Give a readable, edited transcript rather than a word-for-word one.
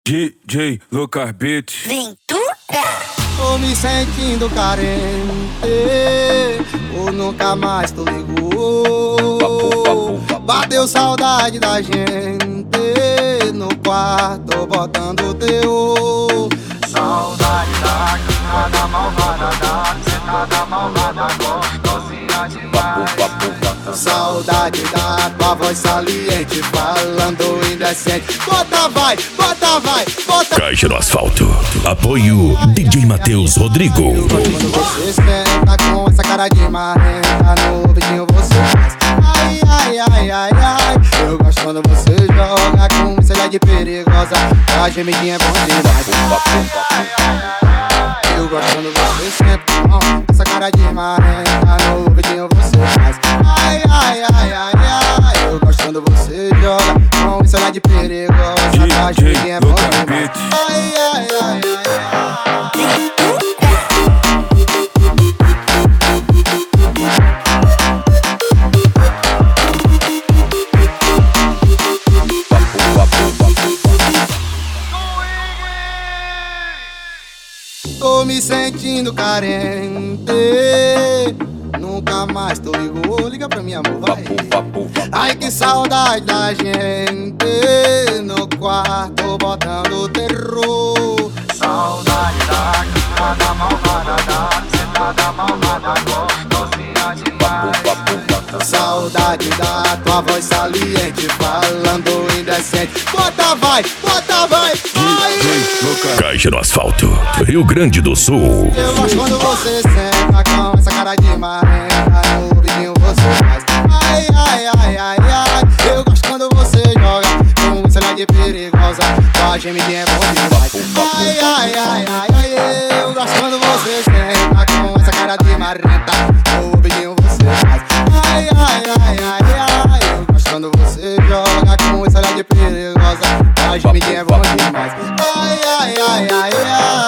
DJ Lucas Beats. Ventura. Tô me sentindo carente, ou nunca mais tu ligou. Bateu saudade da gente no quarto botando teu. Saudade da nada malvada, da sentada malvada, gostosinha demais. Saudade da tua voz saliente, falando indecente. Bota vai, bota vai, bota. Caixa no asfalto. Apoio DJ Matheus Rodrigo. Quando você senta com essa cara de marrenta, no ouvidinho você faz ai, ai, ai, ai, ai. Eu gosto quando você joga com esse olhar de perigosa, a gemidinha é bom demais. Eu gosto quando você senta com essa cara de marrenta, no ouvidinho você faz ai, ai, ai, ai, ai. Eu gosto quando você joga com esse olhar de perigosa, a gemidinha é bom demais. Ai, ai, ai, ai, ai. Tô me sentindo carente, nunca mais tu ligou. Liga pra mim, amor, vai. Ai, que saudade da gente no quarto botando terror. Saudade da nada malvada, da sentada malvada, gostosinha demais. Saudade da tua voz saliente, falando indecente. Bota vai, bota vai, vai. Caixa no asfalto. Rio Grande do Sul. Eu gosto quando você senta com essa cara de marrenta, no ouvidinho você faz ai, ai, ai, ai, ai. Eu gosto quando você joga com esse olhar de perigosa, tua gemidinha é bom demais. Ai, ai, ai, ai, ai. Eu gosto quando você senta com essa cara de marrenta, no ouvidinho você faz ai, ai, ai, ai, ai. Eu gosto quando você joga com esse olhar de perigosa, tua gemidinha é bom demais. Ai, ai, ai, ai, ai.